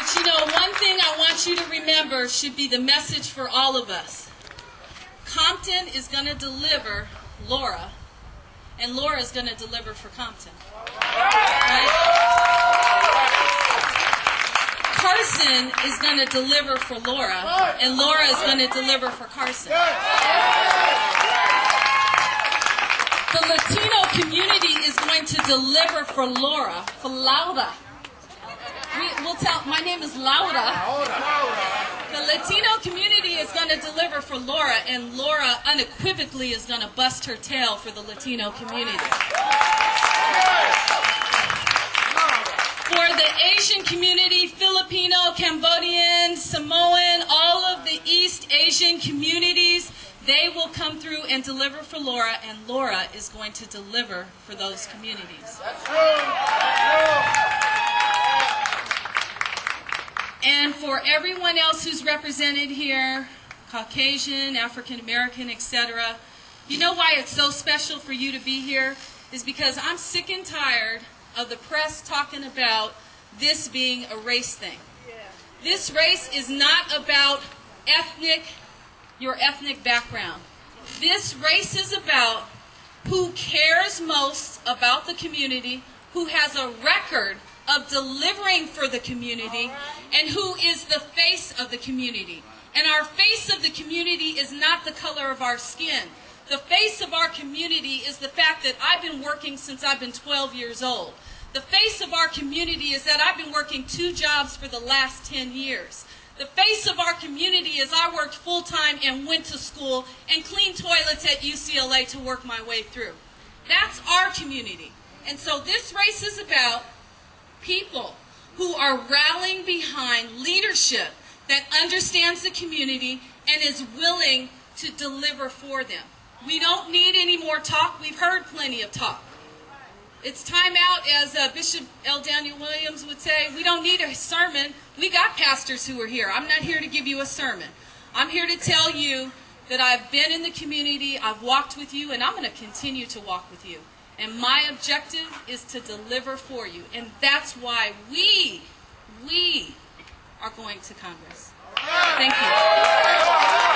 But you know, one thing I want you to remember should be the message for all of us. Compton is going to deliver Laura, and Laura is going to deliver for Compton. Right? Carson is going to deliver for Laura, and Laura is going to deliver for Carson. The Latino community is going to deliver for Laura, for Laura. We'll tell, my name is Laura. The Latino community is going to deliver for Laura, and Laura unequivocally is going to bust her tail for the Latino community. For the Asian community, Filipino, Cambodian, Samoan, all of the East Asian communities, they will come through and deliver for Laura, and Laura is going to deliver for those communities. That's true. And for everyone else who's represented here, Caucasian, African American, etc., you know why it's so special for you to be here? Is because I'm sick and tired of the press talking about this being a race thing. This race is not about your ethnic background. This race is about who cares most about the community, who has a record of delivering for the community, and who is the face of the community. And our face of the community is not the color of our skin. The face of our community is the fact that I've been working since I've been 12 years old. The face of our community is that I've been working 2 jobs for the last 10 years. The face of our community is I worked full-time and went to school and cleaned toilets at UCLA to work my way through. That's our community. And so this race is about people who are rallying behind leadership that understands the community and is willing to deliver for them. We don't need any more talk. We've heard plenty of talk. It's time out, as Bishop L. Daniel Williams would say. We don't need a sermon. We got pastors who are here. I'm not here to give you a sermon. I'm here to tell you that I've been in the community, I've walked with you, and I'm going to continue to walk with you. And my objective is to deliver for you. And that's why we are going to Congress. Thank you.